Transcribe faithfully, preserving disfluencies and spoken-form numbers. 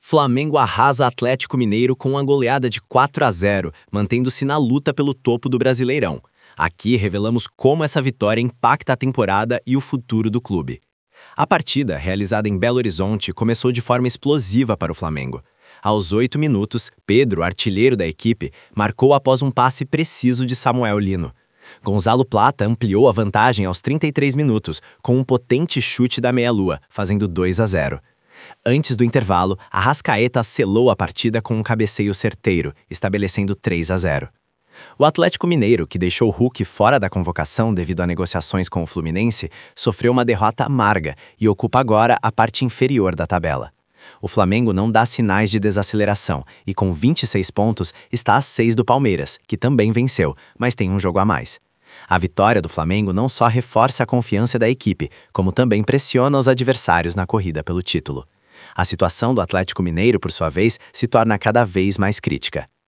Flamengo arrasa Atlético Mineiro com uma goleada de quatro a zero, mantendo-se na luta pelo topo do Brasileirão. Aqui revelamos como essa vitória impacta a temporada e o futuro do clube. A partida, realizada em Belo Horizonte, começou de forma explosiva para o Flamengo. Aos oito minutos, Pedro, artilheiro da equipe, marcou após um passe preciso de Samuel Lino. Gonzalo Plata ampliou a vantagem aos trinta e três minutos, com um potente chute da meia-lua, fazendo dois a zero. Antes do intervalo, Arrascaeta selou a partida com um cabeceio certeiro, estabelecendo três a zero. O Atlético Mineiro, que deixou Hulk fora da convocação devido a negociações com o Fluminense, sofreu uma derrota amarga e ocupa agora a parte inferior da tabela. O Flamengo não dá sinais de desaceleração e, com vinte e seis pontos, está a seis do Palmeiras, que também venceu, mas tem um jogo a mais. A vitória do Flamengo não só reforça a confiança da equipe, como também pressiona os adversários na corrida pelo título. A situação do Atlético Mineiro, por sua vez, se torna cada vez mais crítica.